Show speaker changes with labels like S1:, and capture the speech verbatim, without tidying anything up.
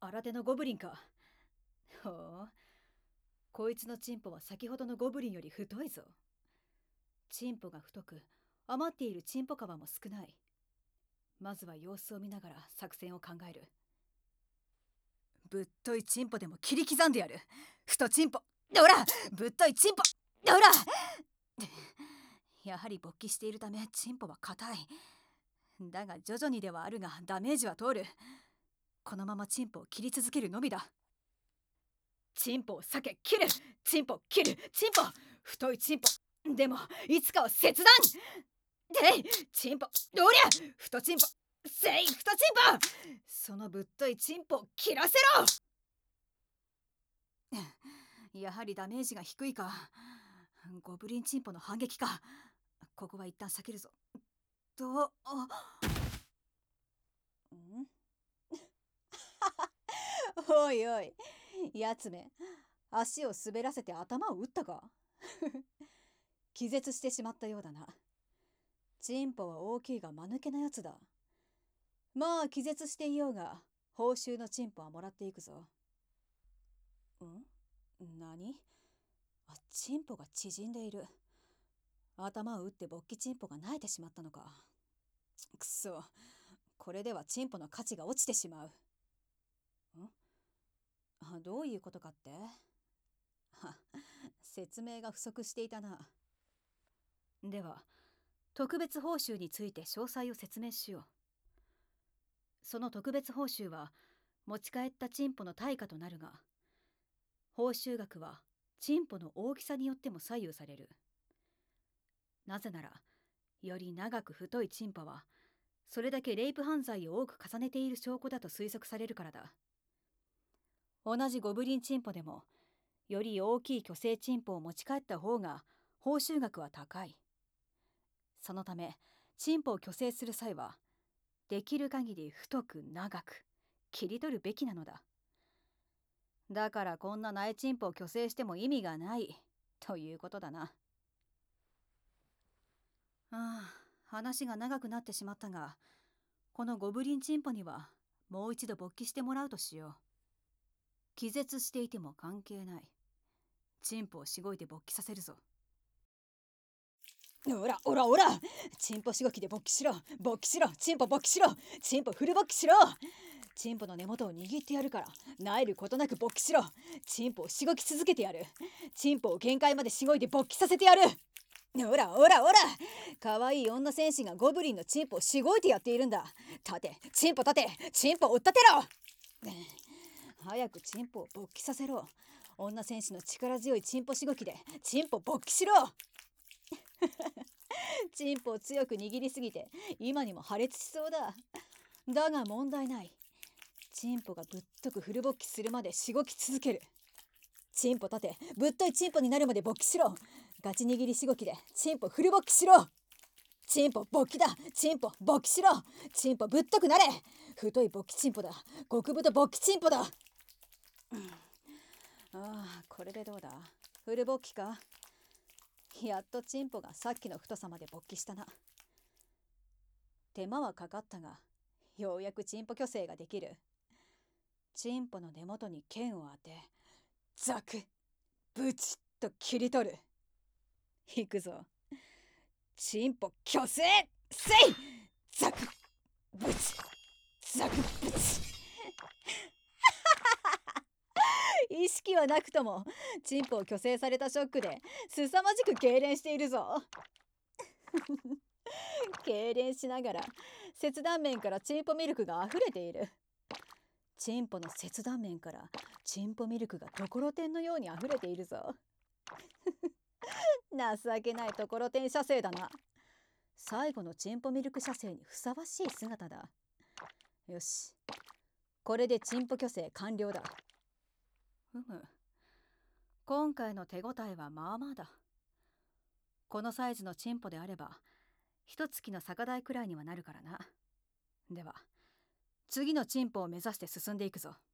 S1: 新手のゴブリンか。ほう、こいつのチンポは先ほどのゴブリンより太いぞ。チンポが太く、余っているチンポ皮も少ない。まずは様子を見ながら作戦を考える。ぶっといチンポでも切り刻んでやる。太チンポ、ほら、ぶっといチンポ、ほら。やはり勃起しているためチンポは硬い。だが徐々にではあるがダメージは通る。このままチンポを切り続けるのみだ。チンポを避け切る、チンポ切る、チンポ太いチンポでもいつかは切断で、チンポ、おりゃ太チンポ、せい太チンポ、そのぶっといチンポを切らせろ。やはりダメージが低いか。ゴブリンチンポの反撃か。ここは一旦避けるぞ。と、あんおいおい、やつめ、足を滑らせて頭を打ったか。気絶してしまったようだな。チンポは大きいが間抜けなやつだ。まあ気絶していようが報酬のチンポはもらっていくぞ。ん？何？あ、チンポが縮んでいる。頭を打って勃起チンポが萎えてしまったのか。くそ、これではチンポの価値が落ちてしまう。ん？あ、どういうことかって？は、説明が不足していたな。では特別報酬について詳細を説明しよう。その特別報酬は持ち帰ったチンポの対価となるが、報酬額はチンポの大きさによっても左右される。なぜなら、より長く太いチンポはそれだけレイプ犯罪を多く重ねている証拠だと推測されるからだ。同じゴブリンチンポでもより大きい巨星チンポを持ち帰った方が報酬額は高い。そのためチンポを去勢する際はできる限り太く長く切り取るべきなのだ。だからこんな苗チンポを去勢しても意味がないということだな。ああ、話が長くなってしまったが、このゴブリンチンポにはもう一度勃起してもらうとしよう。気絶していても関係ない。チンポをしごいて勃起させるぞ。おらおらおら、チンポしごきで勃起しろ、勃起しろ、チンポ勃起しろ、チンポフル勃起しろ。チンポの根元を握ってやるから、萎えることなく勃起しろ。チンポをしごき続けてやる。チンポを限界までしごいで勃起させてやる。おらおらおら、かわいい女戦士がゴブリンのチンポをしごいてやっているんだ。立て、チンポ立て、チンポ追っ立てろ。早くチンポを勃起させろ。女戦士の力強いチンポしごきでチンポ勃起しろ。チンポを強く握りすぎて今にも破裂しそうだ。だが問題ない。チンポがぶっとくフル勃起するまでしごき続ける。チンポ立て、ぶっといチンポになるまで勃起しろ。ガチ握りしごきでチンポフル勃起しろ。チンポ勃起だ、チンポ勃起しろ。チンポぶっとくなれ。太い勃起チンポだ、極太勃起チンポだ。うん、ああ、これでどうだ。フル勃起か。やっとチンポがさっきの太さまで勃起したな。手間はかかったが、ようやくチンポ去勢ができる。チンポの根元に剣を当て、ザクッ、ブチッと切り取る。いくぞ。チンポ去勢せい。ザクッ、ブチッ、ザクッ、ブチッ。意識はなくともチンポを去勢されたショックで凄まじく痙攣しているぞ。痙攣しながら切断面からチンポミルクがあふれている。チンポの切断面からチンポミルクがところてんのようにあふれているぞ。情けないところてん射精だな。最後のチンポミルク射精にふさわしい姿だ。よし、これでチンポ去勢完了だ。ふむ、今回の手応えはまあまあだ。このサイズのチンポであれば一月の酒代くらいにはなるからな。では次のチンポを目指して進んでいくぞ。